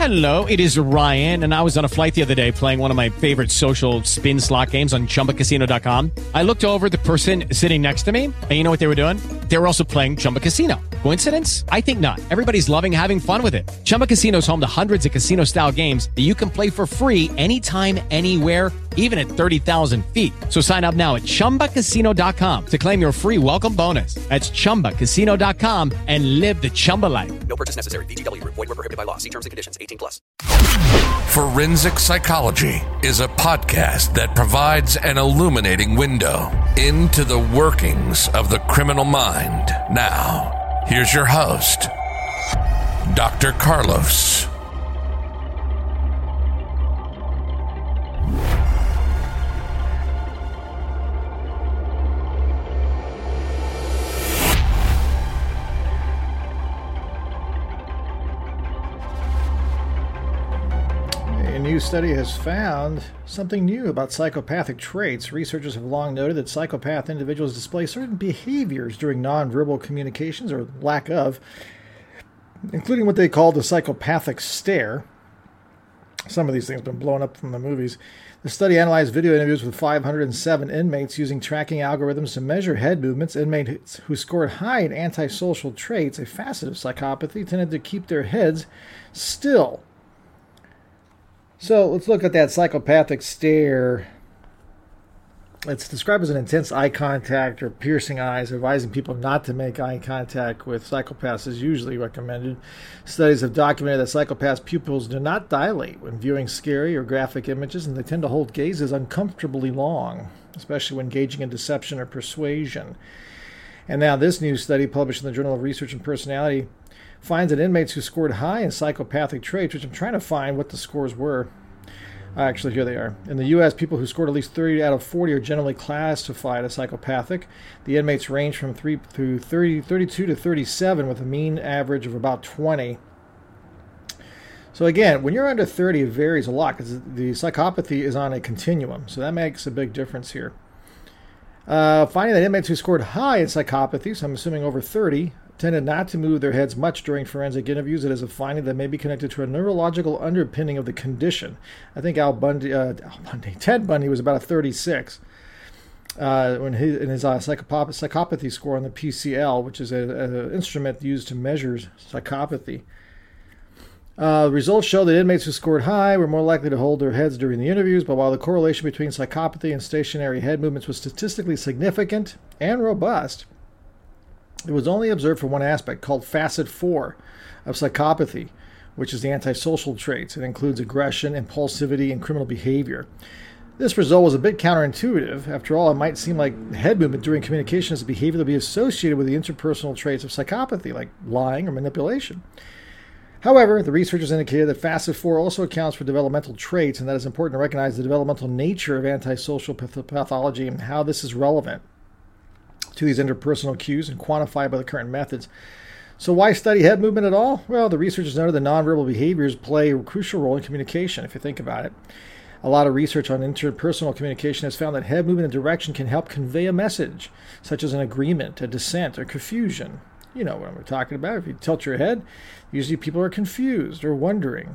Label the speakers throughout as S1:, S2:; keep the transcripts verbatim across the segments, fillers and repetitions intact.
S1: Hello, it is Ryan, and I was on a flight the other day playing one of my favorite social spin slot games on Chumba Casino dot com. I looked over at the person sitting next to me, and you know what they were doing? They were also playing Chumba Casino. Coincidence? I think not. Everybody's loving having fun with it. Chumba Casino is home to hundreds of casino-style games that you can play for free anytime, anywhere, even at thirty thousand feet. So sign up now at Chumba Casino dot com to claim your free welcome bonus. That's Chumba Casino dot com and live the Chumba life.
S2: No purchase necessary. V G W. Void where prohibited by law. See terms and conditions. eighteen plus.
S3: Forensic Psychology is a podcast that provides an illuminating window into the workings of the criminal mind. Now, here's your host, Doctor Carlos.
S4: A new study has found something new about psychopathic traits. Researchers have long noted that psychopath individuals display certain behaviors during nonverbal communications, or lack of, including what they call the psychopathic stare. Some of these things have been blown up from the movies. The study analyzed video interviews with five hundred seven inmates using tracking algorithms to measure head movements. Inmates who scored high in antisocial traits, a facet of psychopathy, tended to keep their heads still. So let's look at that psychopathic stare. It's described as an intense eye contact or piercing eyes. Advising people not to make eye contact with psychopaths is usually recommended. Studies have documented that psychopaths' pupils do not dilate when viewing scary or graphic images, and they tend to hold gazes uncomfortably long, especially when engaging in deception or persuasion. And now this new study, published in the Journal of Research and Personality, finds that inmates who scored high in psychopathic traits, which I'm trying to find what the scores were. Actually, here they are. In the U S, people who scored at least thirty out of forty are generally classified as psychopathic. The inmates range from three through thirty, thirty-two to thirty-seven, with a mean average of about twenty. So again, when you're under thirty, it varies a lot because the psychopathy is on a continuum. So that makes a big difference here. Uh, finding that inmates who scored high in psychopathy, so I'm assuming over thirty, tended not to move their heads much during forensic interviews. It is a finding that may be connected to a neurological underpinning of the condition. I think Al Bundy, uh, Al Bundy Ted Bundy was about a thirty-six uh, when he, in his uh, psychopathy, psychopathy score on the P C L, which is an instrument used to measure psychopathy. Uh, results show that inmates who scored high were more likely to hold their heads during the interviews, but while the correlation between psychopathy and stationary head movements was statistically significant and robust, it was only observed for one aspect, called facet four of psychopathy, which is the antisocial traits. It includes aggression, impulsivity, and criminal behavior. This result was a bit counterintuitive. After all, it might seem like head movement during communication is a behavior that would be associated with the interpersonal traits of psychopathy, like lying or manipulation. However, the researchers indicated that facet four also accounts for developmental traits, and that it's important to recognize the developmental nature of antisocial path- pathology and how this is relevant to these interpersonal cues and quantified by the current methods. So why study head movement at all? Well, the researchers noted that nonverbal behaviors play a crucial role in communication, if you think about it. A lot of research on interpersonal communication has found that head movement and direction can help convey a message, such as an agreement, a dissent, or confusion. You know what I'm talking about. If you tilt your head, usually people are confused or wondering.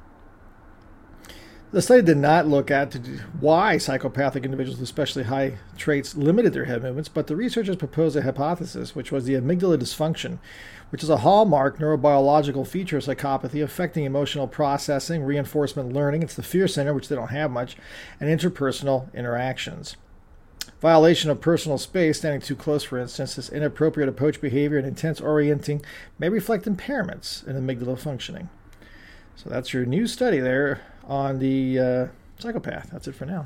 S4: The study did not look at why psychopathic individuals with especially high traits limited their head movements, but the researchers proposed a hypothesis, which was the amygdala dysfunction, which is a hallmark neurobiological feature of psychopathy affecting emotional processing, reinforcement learning. It's the fear center, which they don't have much, and interpersonal interactions. Violation of personal space, standing too close, for instance, this inappropriate approach behavior and intense orienting may reflect impairments in amygdala functioning. So that's your new study there on the uh, psychopath. That's it for now.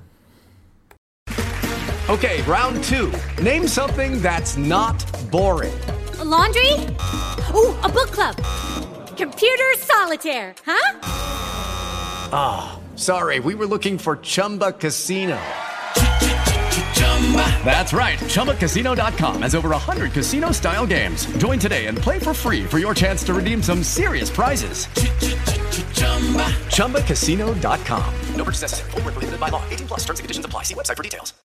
S5: Okay, round two. Name something that's not boring.
S6: A laundry? Ooh, a book club. Computer solitaire, huh?
S5: Ah, oh, sorry, we were looking for Chumba Casino. That's right, Chumba Casino dot com has over one hundred casino-style games. Join today and play for free for your chance to redeem some serious prizes. Chumba Casino dot com.
S2: No purchase necessary. Void where prohibited by law. eighteen plus. Terms and conditions apply. See website for details.